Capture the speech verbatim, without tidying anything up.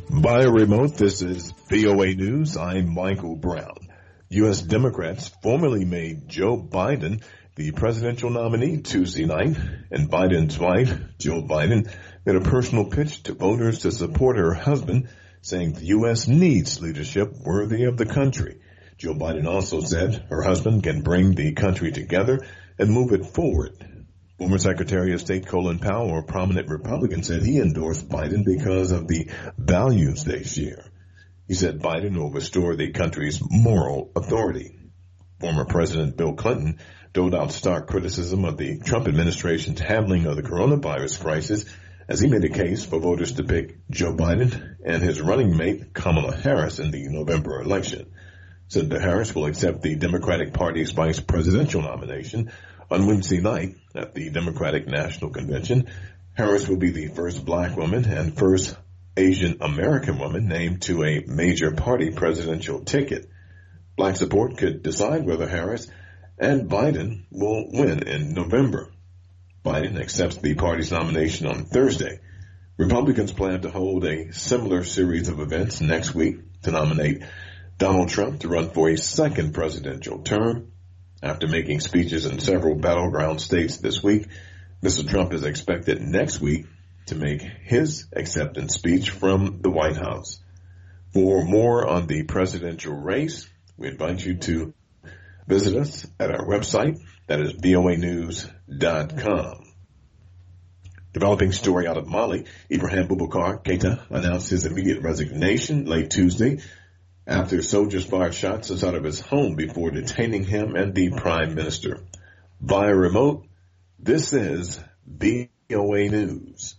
By remote, this is V O A News. I'm Michael Brown. U S Democrats formally made Joe Biden the presidential nominee Tuesday night, and Biden's wife, Jill Biden, made a personal pitch to voters to support her husband, saying the U S needs leadership worthy of the country. Jill Biden also said her husband can bring the country together and move it forward. Former Secretary of State Colin Powell, a prominent Republican, said he endorsed Biden because of the values they share. He said Biden will restore the country's moral authority. Former President Bill Clinton doled out stark criticism of the Trump administration's handling of the coronavirus crisis as he made a case for voters to pick Joe Biden and his running mate Kamala Harris in the November election. Senator Harris will accept the Democratic Party's vice presidential nomination on Wednesday night at the Democratic National Convention. Harris will be the first black woman and first Asian American woman named to a major party presidential ticket. Black support could decide whether Harris and Biden will win in November. Biden accepts the party's nomination on Thursday. Republicans plan to hold a similar series of events next week to nominate Donald Trump to run for a second presidential term. After making speeches in several battleground states this week, Mister Trump is expected next week to make his acceptance speech from the White House. For more on the presidential race, we invite you to visit us at our website, that is V O A news dot com. Developing story out of Mali, Ibrahim Boubacar Keita announced his immediate resignation late Tuesday after soldiers fired shots inside of his home before detaining him and the prime minister. Via remote, this is V O A News.